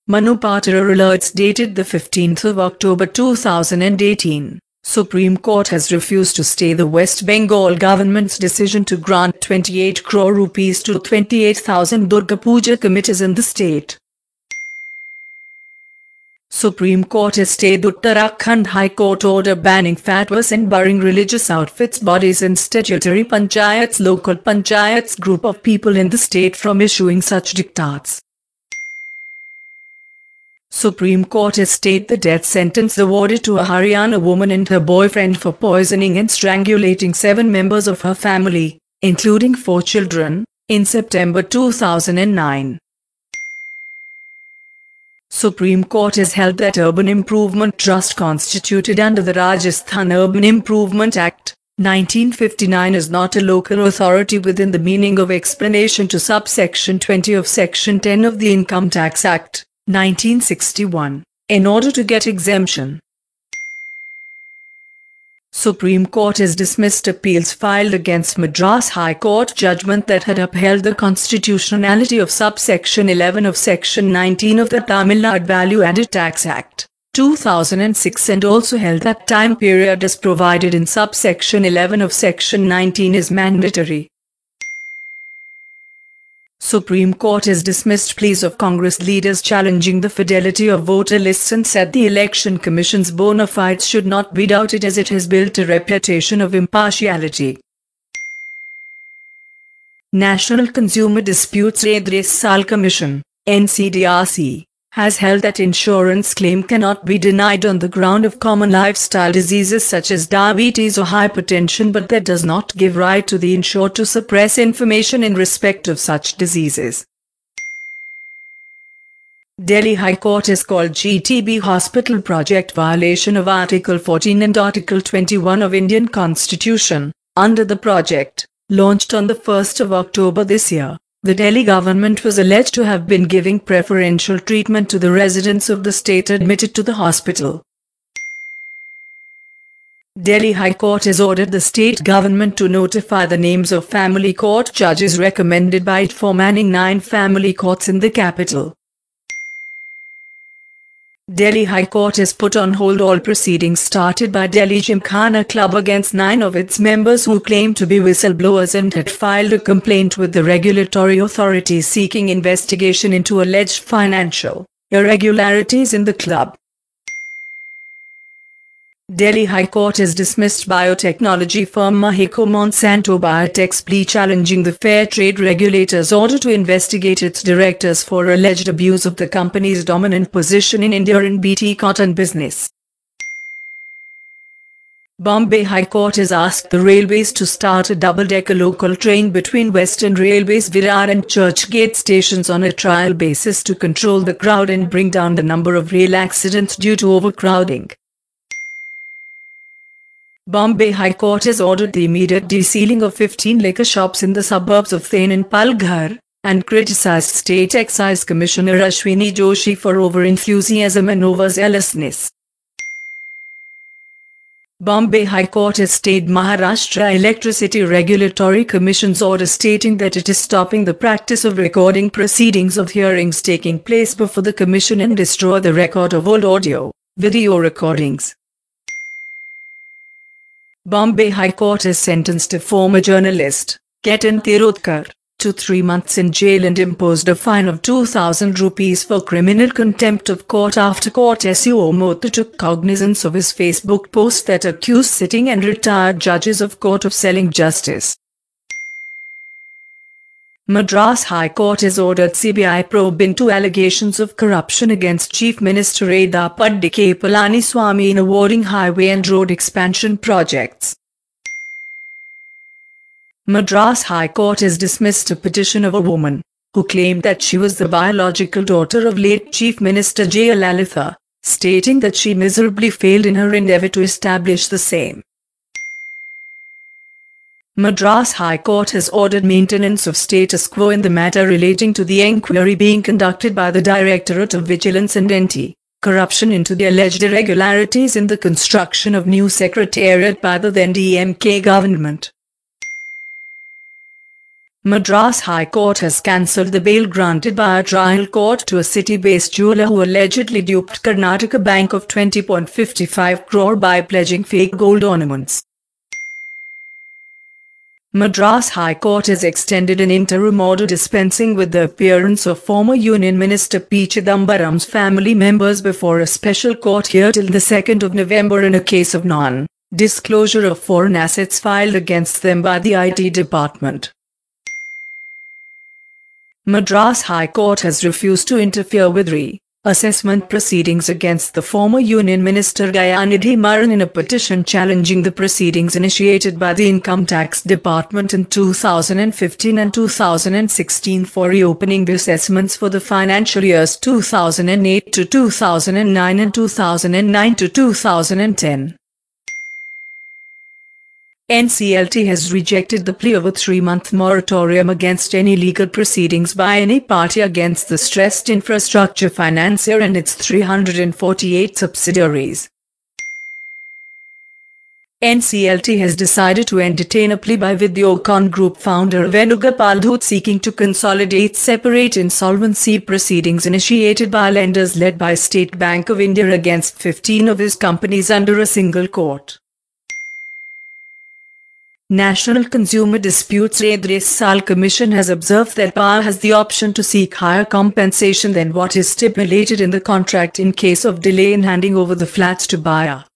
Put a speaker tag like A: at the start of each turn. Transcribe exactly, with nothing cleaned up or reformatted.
A: Manu Patora alerts dated the fifteenth of October two thousand eighteen. Supreme Court has refused to stay the West Bengal government's decision to grant twenty-eight crore rupees to twenty-eight thousand Durga Puja committees in the state. Supreme Court has stayed Uttarakhand High Court order banning fatwas and barring religious outfits, bodies and statutory panchayats local panchayats group of people in the state from issuing such diktats. Supreme Court has stayed the death sentence awarded to a Haryana woman and her boyfriend for poisoning and strangulating seven members of her family, including four children, in September two thousand nine. Supreme Court has held that Urban Improvement Trust constituted under the Rajasthan Urban Improvement Act, nineteen fifty-nine is not a local authority within the meaning of explanation to subsection twenty of Section ten of the Income Tax Act, nineteen sixty-one, in order to get exemption. Supreme Court has dismissed appeals filed against Madras High Court judgment that had upheld the constitutionality of subsection eleven of Section nineteen of the Tamil Nadu Value Added Tax Act, two thousand six and also held that time period as provided in subsection eleven of Section nineteen is mandatory. Supreme Court has dismissed pleas of Congress leaders challenging the fidelity of voter lists and said the Election Commission's bona fides should not be doubted as it has built a reputation of impartiality. National Consumer Disputes Redressal Commission, N C D R C, has held that insurance claim cannot be denied on the ground of common lifestyle diseases such as diabetes or hypertension, but that does not give right to the insured to suppress information in respect of such diseases. Delhi High Court has called G T B hospital project violation of Article fourteen and Article twenty-one of Indian Constitution. Under the project, launched on the first of October this year, the Delhi government was alleged to have been giving preferential treatment to the residents of the state admitted to the hospital. Delhi High Court has ordered the state government to notify the names of family court judges recommended by it for manning nine family courts in the capital. Delhi High Court has put on hold all proceedings started by Delhi Gymkhana Club against nine of its members who claim to be whistleblowers and had filed a complaint with the regulatory authorities seeking investigation into alleged financial irregularities in the club. Delhi High Court has dismissed biotechnology firm Mahiko Monsanto Biotech's plea challenging the Fair Trade Regulator's order to investigate its directors for alleged abuse of the company's dominant position in India in B T cotton business. Bombay High Court has asked the railways to start a double-decker local train between Western Railways Virar and Churchgate stations on a trial basis to control the crowd and bring down the number of rail accidents due to overcrowding. Bombay High Court has ordered the immediate desealing of fifteen liquor shops in the suburbs of Thane and Palghar, and criticised State Excise Commissioner Ashwini Joshi for over-enthusiasm and overzealousness. Bombay High Court has stayed Maharashtra Electricity Regulatory Commission's order stating that it is stopping the practice of recording proceedings of hearings taking place before the Commission and destroy the record of old audio, video recordings. Bombay High Court has sentenced a former journalist, Ketan Tirodkar, to three months in jail and imposed a fine of two thousand rupees for criminal contempt of court after Court S U Motha took cognizance of his Facebook post that accused sitting and retired judges of Court of selling justice. Madras High Court has ordered C B I probe into allegations of corruption against Chief Minister Edappadi K Palaniswamy in awarding highway and road expansion projects. Madras High Court has dismissed a petition of a woman who claimed that she was the biological daughter of late Chief Minister Jayalalitha, stating that she miserably failed in her endeavour to establish the same. Madras High Court has ordered maintenance of status quo in the matter relating to the enquiry being conducted by the Directorate of Vigilance and Anti-Corruption into the alleged irregularities in the construction of new secretariat by the then D M K government. Madras High Court has cancelled the bail granted by a trial court to a city-based jeweler who allegedly duped Karnataka Bank of twenty point five five crore by pledging fake gold ornaments. Madras High Court has extended an interim order dispensing with the appearance of former Union Minister P. Chidambaram's family members before a special court here till the second of November in a case of non-disclosure of foreign assets filed against them by the I T department. Madras High Court has refused to interfere with re-assessment proceedings against the former Union Minister Dayanidhi Maran in a petition challenging the proceedings initiated by the Income Tax Department in two thousand fifteen and two thousand sixteen for reopening the assessments for the financial years two thousand eight to two thousand nine and two thousand nine to two thousand ten. N C L T has rejected the plea of a three-month moratorium against any legal proceedings by any party against the stressed infrastructure financier and its three hundred forty-eight subsidiaries. N C L T has decided to entertain a plea by Videocon Group founder Venugopal Dhut seeking to consolidate separate insolvency proceedings initiated by lenders led by State Bank of India against fifteen of his companies under a single court. National Consumer Disputes Redressal Commission has observed that buyer has the option to seek higher compensation than what is stipulated in the contract in case of delay in handing over the flats to buyer.